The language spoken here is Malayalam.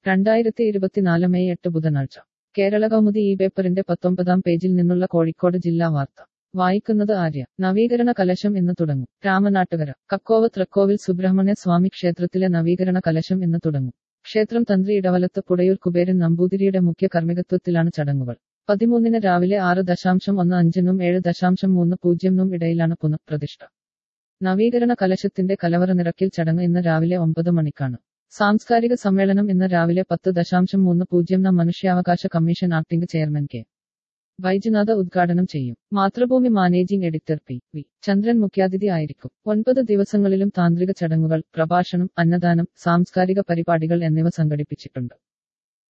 2024 മെയ് 8 ബുധനാഴ്ച കേരള കൗമുദി ഈ പേപ്പറിന്റെ 19-ാം പേജിൽ നിന്നുള്ള കോഴിക്കോട് ജില്ലാ വാർത്ത വായിക്കുന്നത് ആര്യ. നവീകരണ കലശം ഇന്ന് തുടങ്ങും. രാമനാട്ടുകര. കക്കോവ് തൃക്കോവിൽ സുബ്രഹ്മണ്യ സ്വാമി ക്ഷേത്രത്തിലെ നവീകരണ കലശം ഇന്ന് തുടങ്ങും. ക്ഷേത്രം തന്ത്രി ഇടവലത്ത് പുടയൂർ കുബേരൻ നമ്പൂതിരിയുടെ മുഖ്യ കർമ്മികത്വത്തിലാണ് ചടങ്ങുകൾ. 13-ന് രാവിലെ 6:15-നും 7:30-നും ഇടയിലാണ് പുനഃപ്രതിഷ്ഠ. നവീകരണ കലശത്തിന്റെ കലവറ നിറയ്ക്കൽ ചടങ്ങ് ഇന്ന് രാവിലെ 9 മണിക്കാണ്. സാംസ്കാരിക സമ്മേളനം ഇന്ന് രാവിലെ 10:30-ന് മനുഷ്യാവകാശ commission acting chairman K. Vaidyanatha ഉദ്ഘാടനം ചെയ്യും. Mathrubhumi managing editor P. Chandran മുഖ്യാതിഥി ആയിരിക്കും. 9 ദിവസങ്ങളിലും താന്ത്രിക ചടങ്ങുകൾ, പ്രഭാഷണം, അന്നദാനം, സാംസ്കാരിക പരിപാടികൾ എന്നിവ സംഘടിപ്പിച്ചിട്ടുണ്ട്.